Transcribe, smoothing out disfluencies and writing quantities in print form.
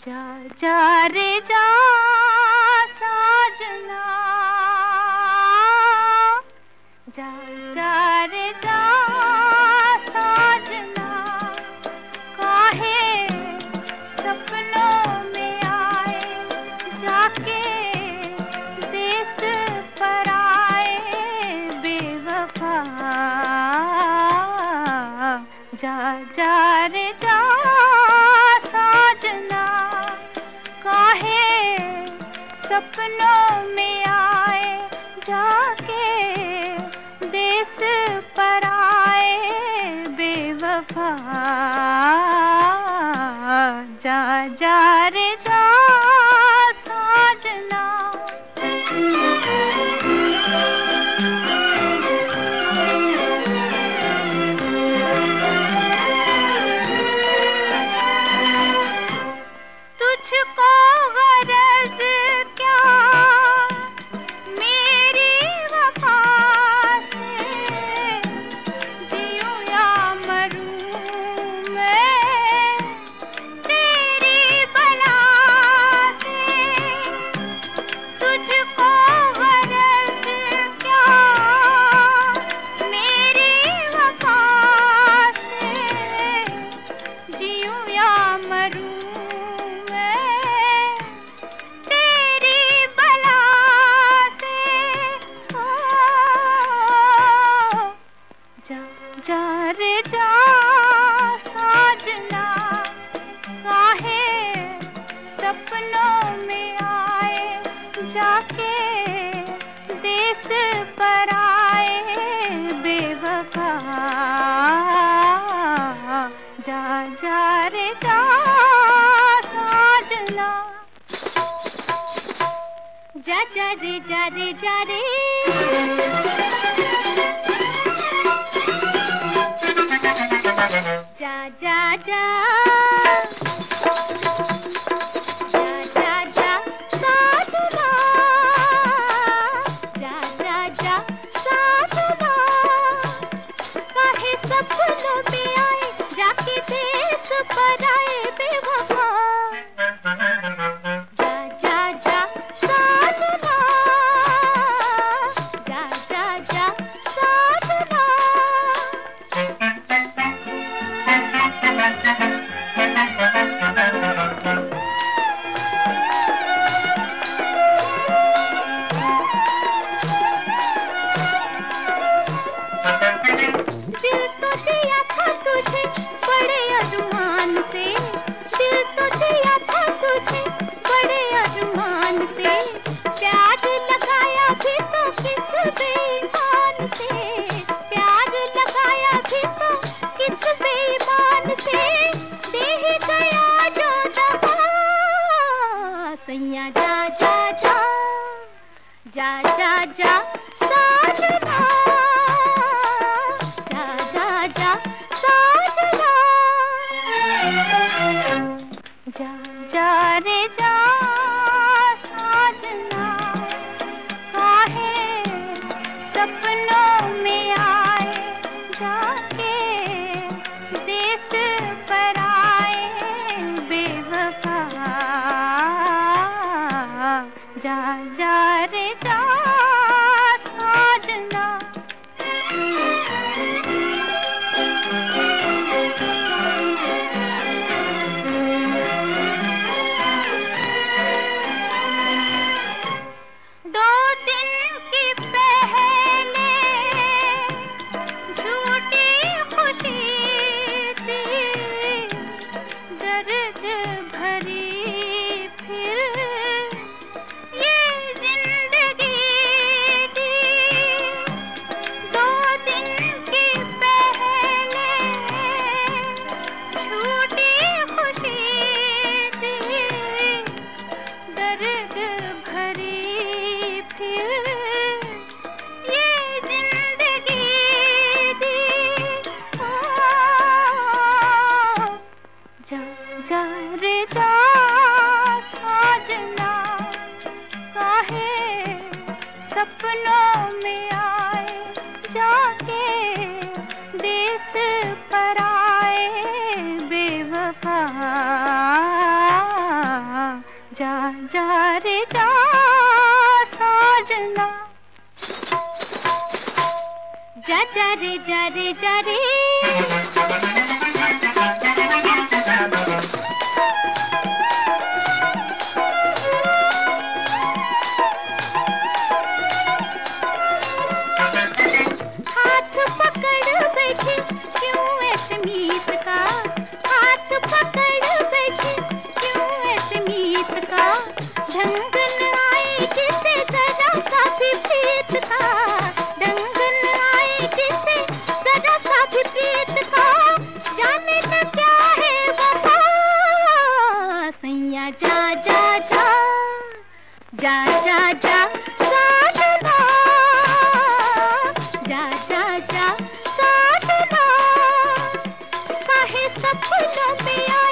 जा जा रे जा साजना, जा जा रे जा साजना, काहे सपनों में आए जाके देश पर आए बेवफा। जा जा रे जा साजना, काहे सपनों में आए जाके देश पर आए बेवफा। जा जा रे जा साजना। तुझको गरज क्या मेरी वफा से, जियूं या मरूं मैं तेरी बला से। तुझको गरज क्या मेरी वफा से, जियूं या मरूं जा रे जा साजना, काहे सपनों में आए जाके देश पर आए बेवफा। जा जा रे जा साजना। जा जा रे जा रे जा रे, जा जा जा जा जा जा साजना, जा जा जा साजना, काहे सपनों में आए जाके देश पर आए बेवफा। जा जा जा साजना, जा जा जा साजना। दिल तो दिया था तुझे बड़े अरमान से, दिल तो दिया था तुझे बड़े अरमान से, प्यार लगाया भी तो किस बेईमान से, प्यार लगाया भी तो किस बेईमान से, दे गया जो दगा सैया। जा जा जा जा जा जा साजना, जा जा जा साजना। जा जा रे जा साजना, काहे सपनों में आए जाके देश पर आए बेवफा। जा जा रे जा साजना। दो दिन की पहले झूठी खुशी थी, दर्द भरी फिर ये जिंदगी थी। दो दिन की पहले झूठी खुशी थी, दर्द भरी फिर ये जिंदगी थी। जा जा रे जा साजना, काहे सपनों में आए जाके देश पर आए बेवफा। जा रे। हाथ पकड़ बैठे क्यों ऐसे मीत का, हाथ पकड़ बैठे क्यों ऐसे मीत का, ढंग न आए जिसे जरा सा भी प्रीत का, ढंग न आए जिसे जरा सा भी प्रीत का, जाने न क्या है वफा, सैया जा जा जा जा जा जा साजना, जा जा जा साजना, काहे सपनों में